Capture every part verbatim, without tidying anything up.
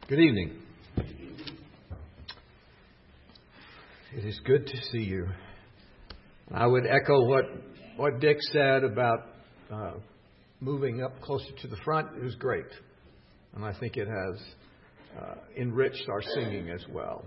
Good evening. It is good to see you. I would echo what, what Dick said about uh, moving up closer to the front. It was great. And I think it has uh, enriched our singing as well.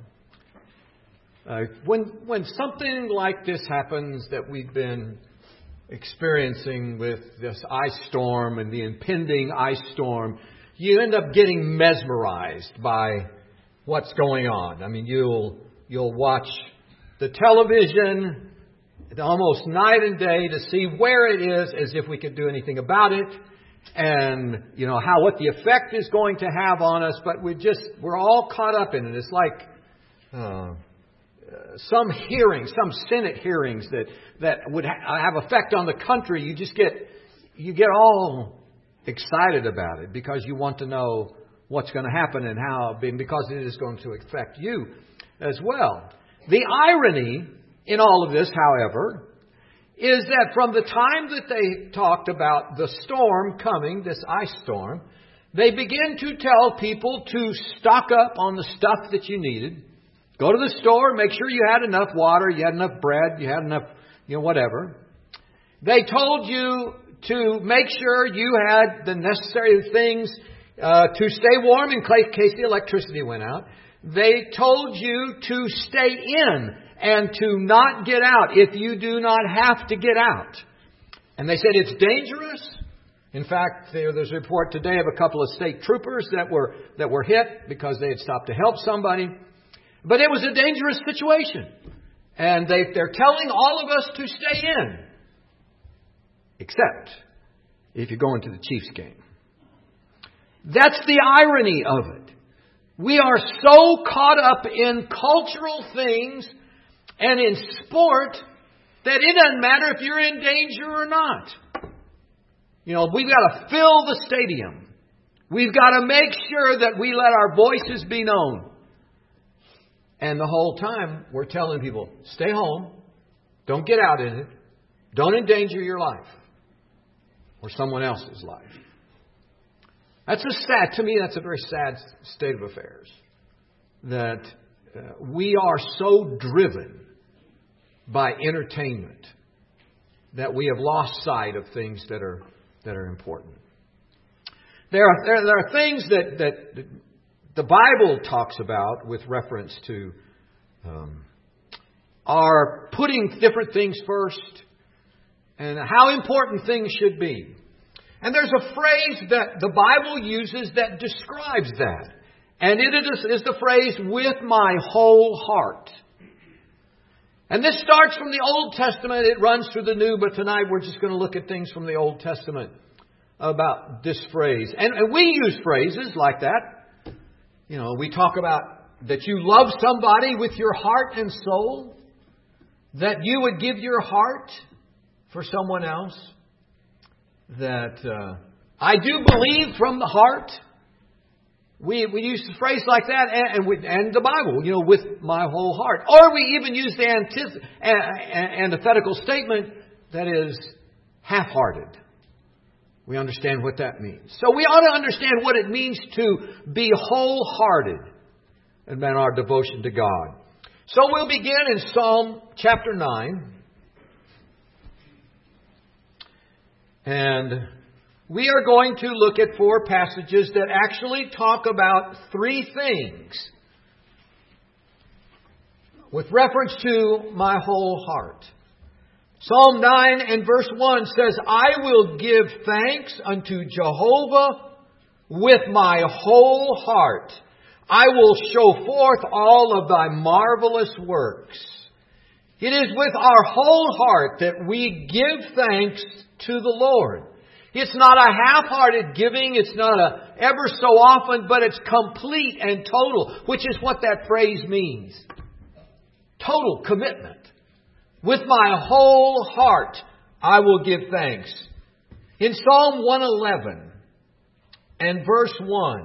Uh, when, when something like this happens that we've been experiencing with this ice storm and the impending ice storm, you end up getting mesmerized by what's going on. I mean, you'll you'll watch the television almost night and day to see where it is, as if we could do anything about it, and you know how what the effect is going to have on us. But we just we're all caught up in it. It's like uh, some hearings, some Senate hearings that that would ha- have effect on the country. You just get you get all excited about it because you want to know what's going to happen and how, because it is going to affect you as well. The irony in all of this, however, is that from the time that they talked about the storm coming, this ice storm, they begin to tell people to stock up on the stuff that you needed. Go to the store, make sure you had enough water, you had enough bread, you had enough, you know, whatever. They told you to make sure you had the necessary things uh, to stay warm in case the electricity went out. They told you to stay in and to not get out if you do not have to get out. And they said it's dangerous. In fact, there, there's a report today of a couple of state troopers that were that were hit because they had stopped to help somebody. But it was a dangerous situation. And they, they're telling all of us to stay in. Except if you're going to the Chiefs game. That's the irony of it. We are so caught up in cultural things and in sport that it doesn't matter if you're in danger or not. You know, we've got to fill the stadium. We've got to make sure that we let our voices be known. And the whole time we're telling people, stay home. Don't get out in it. Don't endanger your life or someone else's life. That's a sad, to me, that's a very sad state of affairs. That uh, we are so driven by entertainment that we have lost sight of things that are that are important. There are there, there are things that, that the Bible talks about with reference to um, our putting different things first and how important things should be. And there's a phrase that the Bible uses that describes that. And it is, is the phrase, with my whole heart. And this starts from the Old Testament. It runs through the New. But tonight we're just going to look at things from the Old Testament about this phrase. And, and we use phrases like that. You know, we talk about that you love somebody with your heart and soul. That you would give your heart for someone else. That uh, I do believe from the heart. We we use the phrase like that, and and, with, and the Bible, you know, with my whole heart. Or we even use the antith- antithetical statement that is half-hearted. We understand what that means. So we ought to understand what it means to be wholehearted in our devotion to God. So we'll begin in Psalm chapter nine. And we are going to look at four passages that actually talk about three things with reference to my whole heart. Psalm nine and verse one says, I will give thanks unto Jehovah with my whole heart. I will show forth all of thy marvelous works. It is with our whole heart that we give thanks to the Lord. It's not a half-hearted giving. It's not a ever so often, but it's complete and total, which is what that phrase means. Total commitment. With my whole heart, I will give thanks. In Psalm one eleven and verse one,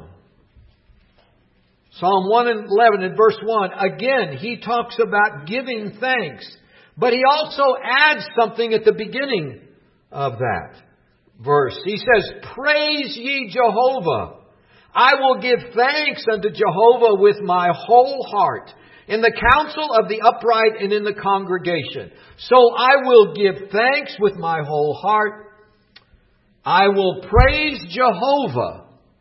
Psalm one eleven and verse one, again, he talks about giving thanks. But he also adds something at the beginning of that verse. He says, praise ye Jehovah. I will give thanks unto Jehovah with my whole heart, in the council of the upright and in the congregation. So I will give thanks with my whole heart. I will praise Jehovah.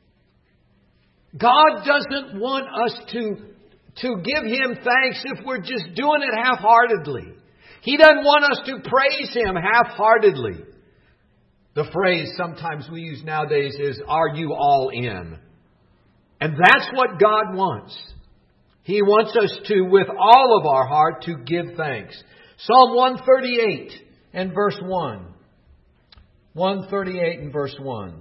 God doesn't want us to, to give Him thanks if we're just doing it half-heartedly. He doesn't want us to praise Him half-heartedly. The phrase sometimes we use nowadays is, "Are you all in?" And that's what God wants. He wants us to, with all of our heart, to give thanks. Psalm one thirty-eight and verse one. one thirty-eight and verse one.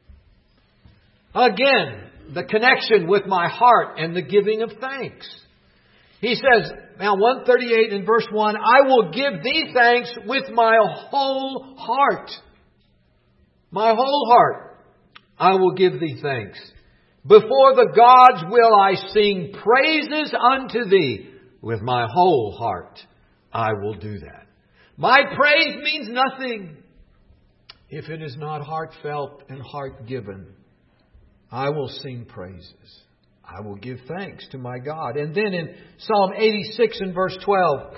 Again, the connection with my heart and the giving of thanks. He says, now one thirty-eight and verse one, I will give thee thanks with my whole heart. My whole heart I will give thee thanks. Before the gods will I sing praises unto thee. With my whole heart I will do that. My praise means nothing if it is not heartfelt and heart-given. I will sing praises. I will give thanks to my God. And then in Psalm eighty-six and verse twelve,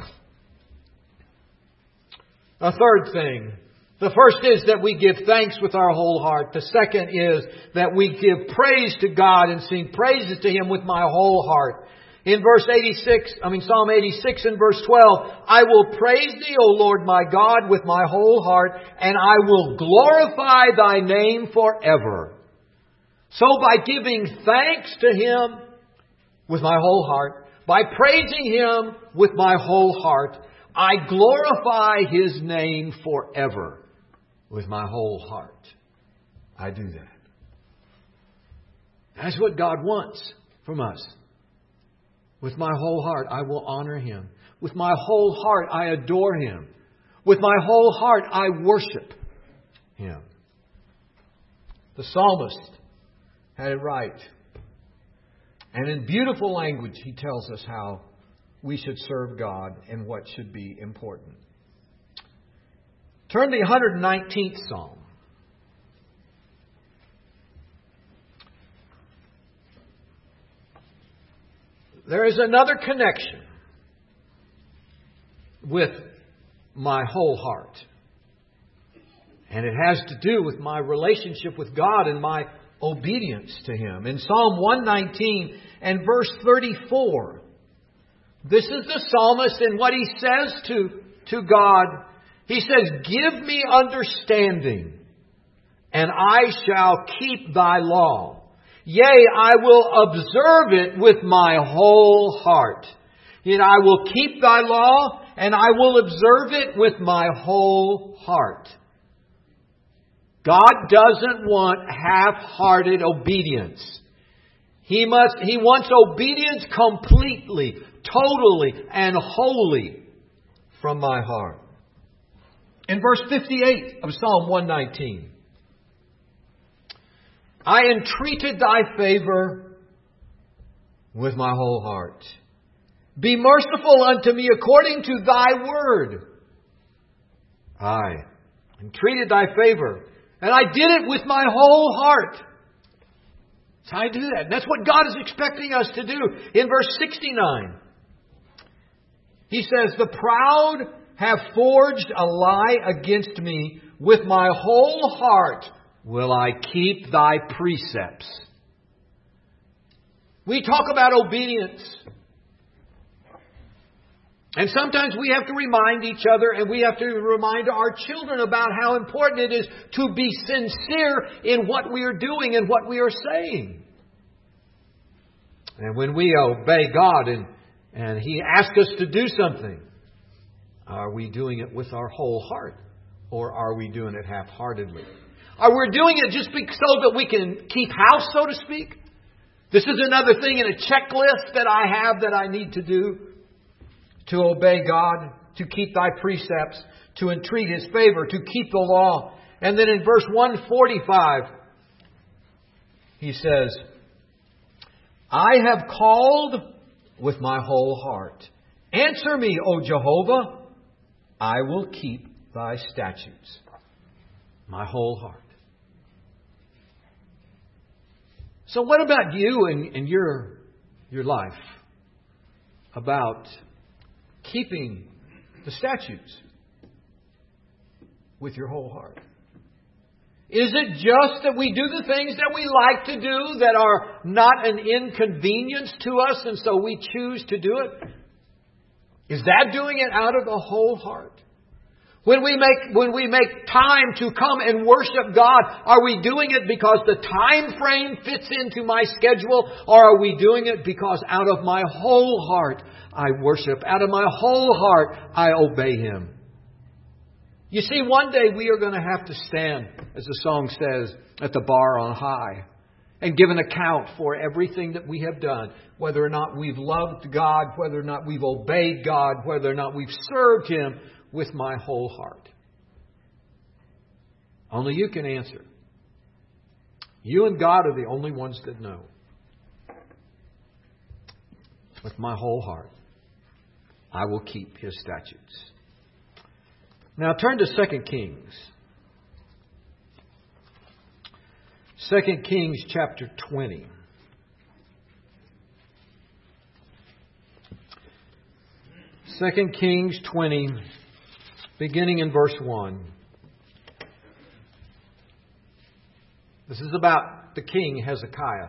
a third thing. The first is that we give thanks with our whole heart. The second is that we give praise to God and sing praises to Him with my whole heart. In verse eighty-six, I mean Psalm eighty-six and verse twelve, I will praise Thee, O Lord my God, with my whole heart, and I will glorify Thy name forever. So by giving thanks to Him with my whole heart, by praising Him with my whole heart, I glorify His name forever with my whole heart. I do that. That's what God wants from us. With my whole heart, I will honor Him. With my whole heart, I adore Him. With my whole heart, I worship Him. The psalmist had it right. And in beautiful language, he tells us how we should serve God and what should be important. Turn to the one hundred nineteenth Psalm. There is another connection with my whole heart. And it has to do with my relationship with God and my obedience to Him. In Psalm one nineteen and verse thirty-four, this is the psalmist and what he says to, to God. He says, give me understanding, and I shall keep Thy law. Yea, I will observe it with my whole heart. Yet I will keep Thy law, and I will observe it with my whole heart. God doesn't want half-hearted obedience. He must, He wants obedience completely, totally, and wholly from my heart. In verse fifty-eight of Psalm one nineteen, I entreated Thy favor with my whole heart. Be merciful unto me according to Thy word. I entreated Thy favor, and I did it with my whole heart. So I do that. And that's what God is expecting us to do. In verse sixty-nine, He says, the proud have forged a lie against me. With my whole heart will I keep Thy precepts. We talk about obedience. And sometimes we have to remind each other and we have to remind our children about how important it is to be sincere in what we are doing and what we are saying. And when we obey God and, and He asks us to do something, are we doing it with our whole heart? Or are we doing it half-heartedly? Are we doing it just so that we can keep house, so to speak? This is another thing in a checklist that I have that I need to do. To obey God, to keep Thy precepts, to entreat His favor, to keep the law. And then in verse one forty-five, He says, I have called with my whole heart. Answer me, O Jehovah. I will keep Thy statutes. My whole heart. So what about you and, and your, your life? About keeping the statutes with your whole heart? Is it just that we do the things that we like to do that are not an inconvenience to us and so we choose to do it? Is that doing it out of the whole heart? When we make when we make time to come and worship God, are we doing it because the time frame fits into my schedule, or are we doing it because out of my whole heart I worship, out of my whole heart I obey Him? You see, one day we are going to have to stand, as the song says, at the bar on high and give an account for everything that we have done, whether or not we've loved God, whether or not we've obeyed God, whether or not we've served Him with my whole heart. Only you can answer. You and God are the only ones that know. With my whole heart, I will keep His statutes. Now turn to Second Kings. Second Kings chapter twenty. Second Kings twenty, beginning in verse one. This is about the king Hezekiah.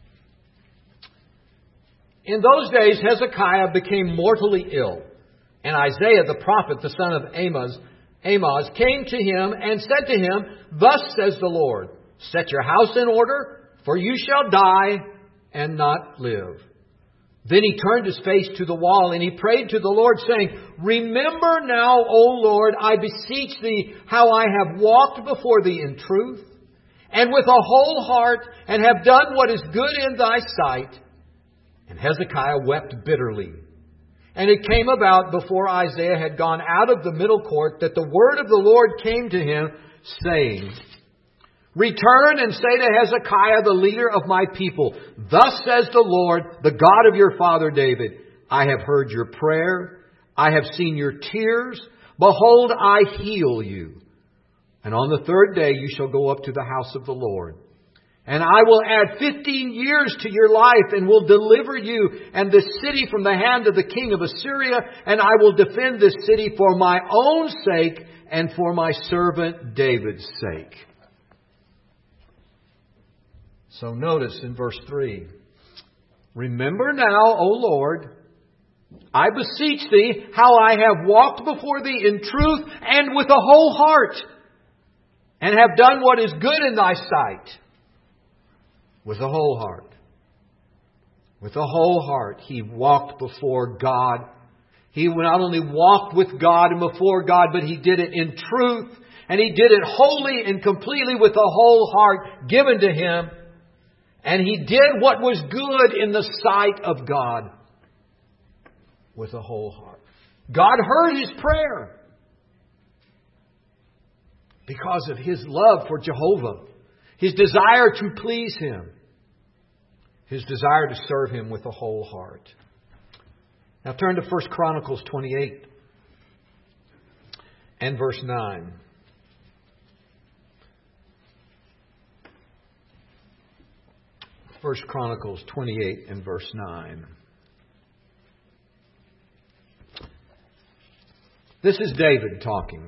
In those days, Hezekiah became mortally ill, and Isaiah the prophet, the son of Amoz, Amoz, came to him and said to him, "Thus says the Lord, set your house in order, for you shall die and not live." Then he turned his face to the wall and he prayed to the Lord, saying, "Remember now, O Lord, I beseech Thee, how I have walked before Thee in truth, and with a whole heart, and have done what is good in Thy sight." And Hezekiah wept bitterly. And it came about before Isaiah had gone out of the middle court that the word of the Lord came to him, saying, "Return and say to Hezekiah, the leader of my people, Thus says the Lord, the God of your father David, I have heard your prayer. I have seen your tears. Behold, I heal you. And on the third day you shall go up to the house of the Lord. And I will add fifteen years to your life, and will deliver you and this city from the hand of the king of Assyria. And I will defend this city for my own sake and for my servant David's sake." So notice in verse three, "Remember now, O Lord, I beseech Thee, how I have walked before Thee in truth and with a whole heart, and have done what is good in Thy sight." With a whole heart. With a whole heart, he walked before God. He not only walked with God and before God, but he did it in truth. And he did it wholly and completely with a whole heart given to him. And he did what was good in the sight of God with a whole heart. God heard his prayer because of his love for Jehovah. His desire to please Him. His desire to serve Him with a whole heart. Now turn to First Chronicles twenty-eight and verse nine. First Chronicles twenty-eight and verse nine. This is David talking.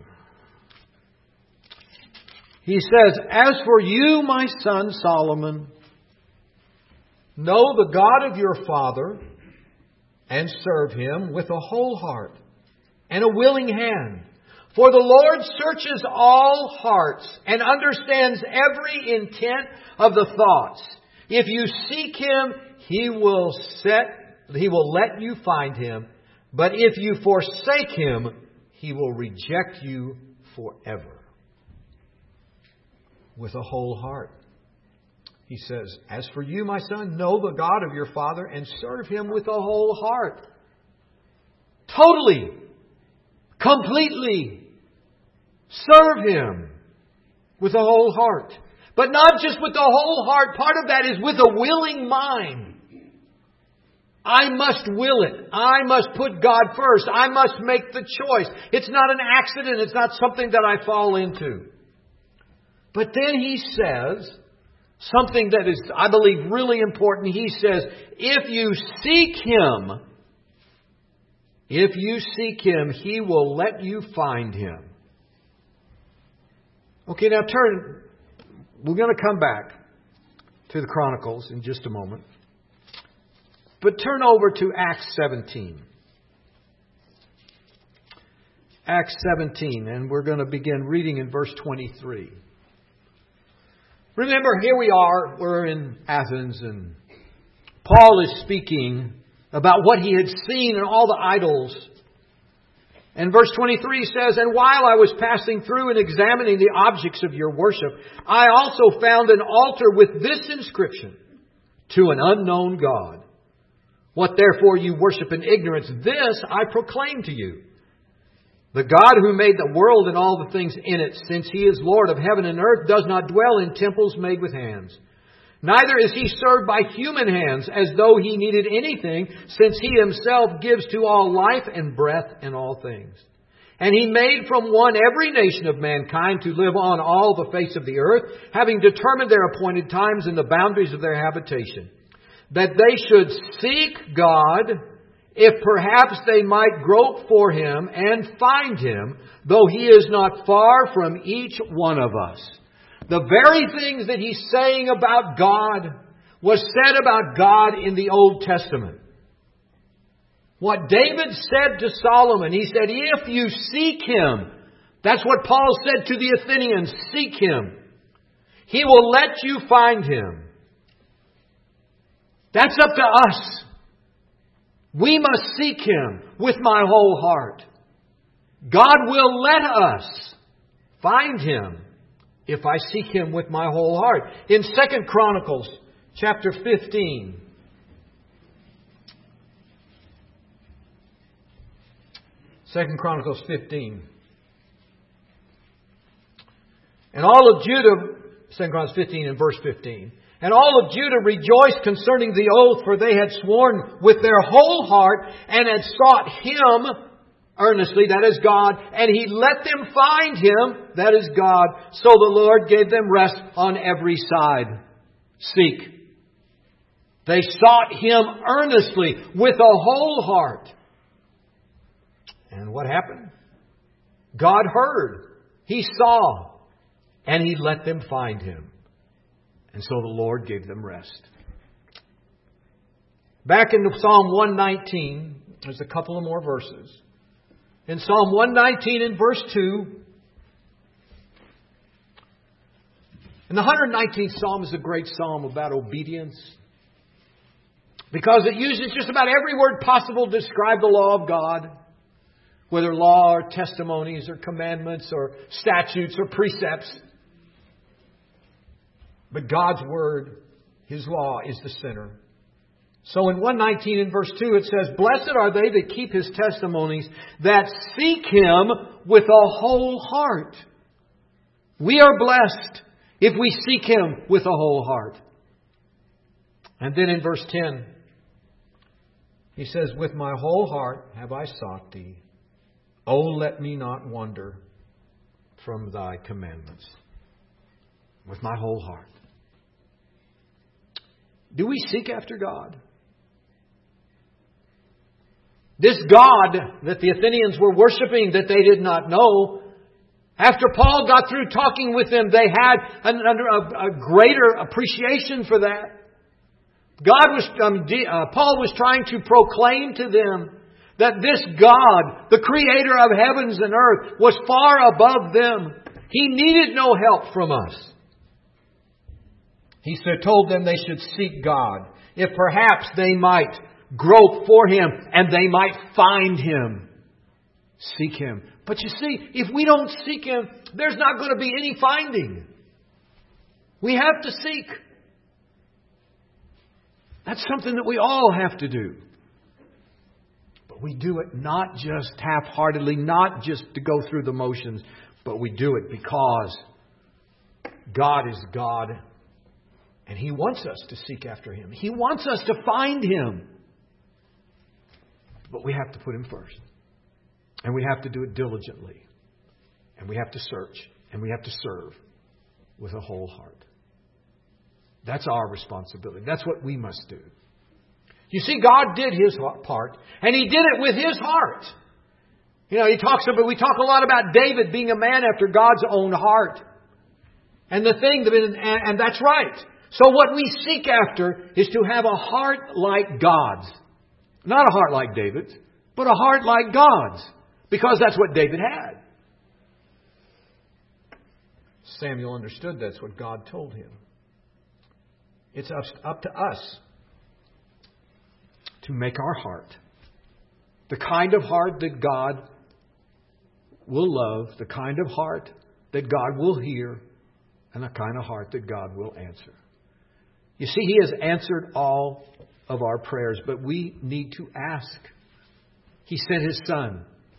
He says, "As for you, my son Solomon, know the God of your father, and serve Him with a whole heart and a willing hand. For the Lord searches all hearts and understands every intent of the thoughts. If you seek Him, He will set, He will let you find Him. But if you forsake Him, He will reject you forever." With a whole heart. He says, "As for you, my son, know the God of your father and serve Him with a whole heart." Totally. Completely. Serve Him with a whole heart. But not just with the whole heart. Part of that is with a willing mind. I must will it. I must put God first. I must make the choice. It's not an accident. It's not something that I fall into. But then he says, something that is, I believe, really important. He says, if you seek Him, if you seek Him, He will let you find Him. Okay, now turn. We're going to come back to the Chronicles in just a moment. But turn over to Acts seventeen. Acts seventeen, and we're going to begin reading in verse twenty-three. Remember, here we are, we're in Athens, and Paul is speaking about what he had seen and all the idols. And verse twenty-three says, "And while I was passing through and examining the objects of your worship, I also found an altar with this inscription, 'To an unknown God. What therefore you worship in ignorance, this I proclaim to you. The God who made the world and all the things in it, since He is Lord of heaven and earth, does not dwell in temples made with hands. Neither is He served by human hands as though He needed anything, since He Himself gives to all life and breath and all things. And He made from one every nation of mankind to live on all the face of the earth, having determined their appointed times and the boundaries of their habitation, that they should seek God, if perhaps they might grope for Him and find Him, though He is not far from each one of us.'" The very things that he's saying about God was said about God in the Old Testament. What David said to Solomon, he said, if you seek Him, that's what Paul said to the Athenians, seek Him. He will let you find Him. That's up to us. We must seek Him with my whole heart. God will let us find Him if I seek Him with my whole heart. In Second Chronicles chapter fifteen, Second Chronicles fifteen. And all of Judah, Second Chronicles fifteen and verse fifteen. "And all of Judah rejoiced concerning the oath, for they had sworn with their whole heart and had sought Him earnestly," that is God, "and He let them find Him," that is God. "So the Lord gave them rest on every side." Seek. They sought Him earnestly with a whole heart. And what happened? God heard. He saw. And He let them find Him. And so the Lord gave them rest. Back in Psalm one nineteen, there's a couple of more verses. In Psalm one nineteen and verse two. And the one hundred nineteenth Psalm is a great psalm about obedience, because it uses just about every word possible to describe the law of God. Whether law or testimonies or commandments or statutes or precepts. But God's Word, His law, is the center. So in one nineteen and verse two it says, "Blessed are they that keep His testimonies, that seek Him with a whole heart." We are blessed if we seek Him with a whole heart. And then in verse ten, He says, "With my whole heart have I sought Thee. O let me not wander from Thy commandments." With my whole heart. Do we seek after God? This God that the Athenians were worshiping that they did not know, after Paul got through talking with them, they had an, a, a greater appreciation for that. God was, um, uh, Paul was trying to proclaim to them that this God, the Creator of heavens and earth, was far above them. He needed no help from us. He told them they should seek God, if perhaps they might grope for Him and they might find Him. Seek Him. But you see, if we don't seek Him, there's not going to be any finding. We have to seek. That's something that we all have to do. But we do it not just half-heartedly, not just to go through the motions, but we do it because God is God. And He wants us to seek after Him. He wants us to find Him. But we have to put Him first. And we have to do it diligently. And we have to search. And we have to serve with a whole heart. That's our responsibility. That's what we must do. You see, God did His part, and He did it with His heart. You know, He talks about, we talk a lot about David being a man after God's own heart. And the thing, that, and that's right. So what we seek after is to have a heart like God's. Not a heart like David's, but a heart like God's. Because that's what David had. Samuel understood that's what God told him. It's up to us to make our heart the kind of heart that God will love, the kind of heart that God will hear, and the kind of heart that God will answer. You see, He has answered all of our prayers, but we need to ask. He sent His Son.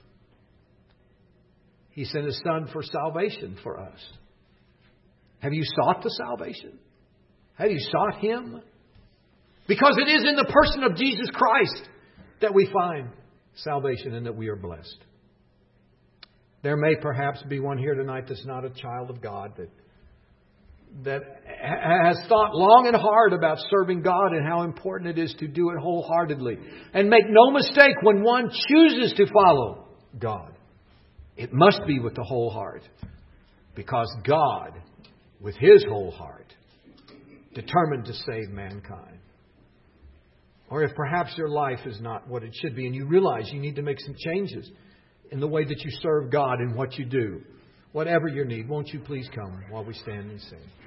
He sent His Son for salvation for us. Have you sought the salvation? Have you sought Him? Because it is in the person of Jesus Christ that we find salvation and that we are blessed. There may perhaps be one here tonight that's not a child of God, that that has thought long and hard about serving God and how important it is to do it wholeheartedly. And make no mistake, when one chooses to follow God, it must be with the whole heart. Because God, with His whole heart, determined to save mankind. Or if perhaps your life is not what it should be and you realize you need to make some changes in the way that you serve God and what you do. Whatever your need, won't you please come while we stand and sing.